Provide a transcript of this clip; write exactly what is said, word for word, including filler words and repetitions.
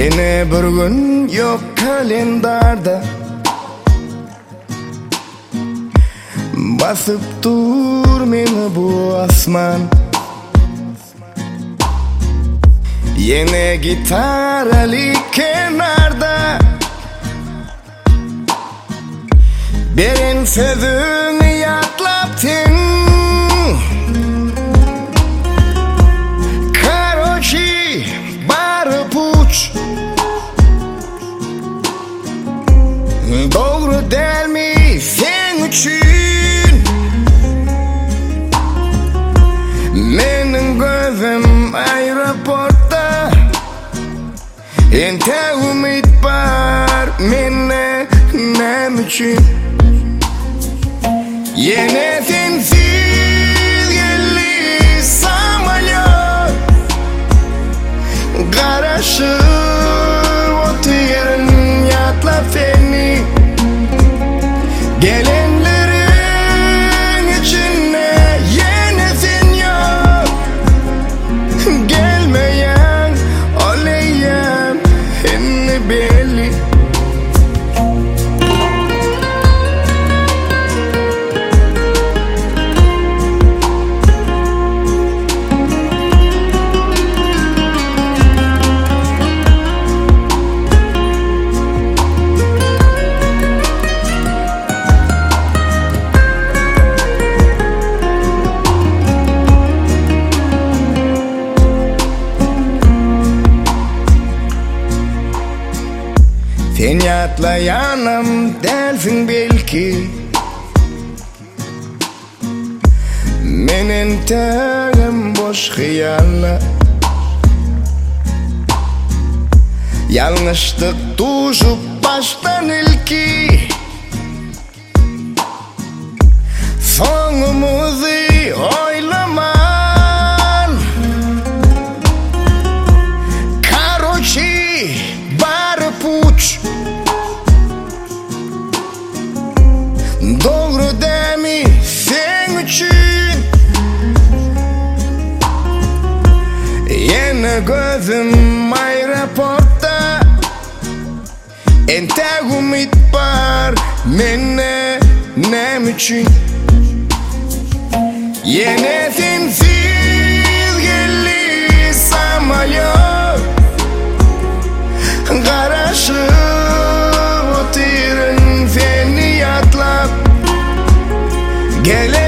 Yine bir gün yok kalendarda, basıp dur meni bu asman. Yine gitarali kenarda, berin sözünü yatlaptın. Karochi barıp uç, doğru değil mi sen için? Menin gözüm aeroportta, ente umit var mene nem için? Yine sensiz geldi samolyot, garaşı oturun yatla seni. Gelenlerin içine yine sen yok, gelmeyen oleyem henni belli. Sen yatlayanım dersin belki, menin terim boş hıyalla. Yanlışlık tuşup baştan ilki, sonumuzu oylaman. Karochi barıp uç, doğru değil mi sen için? Yine gözüm aeroportta, ente umit var mene nem için? Yine sensiz geldi samolyot, garaşı oturun seni yatlap. Gele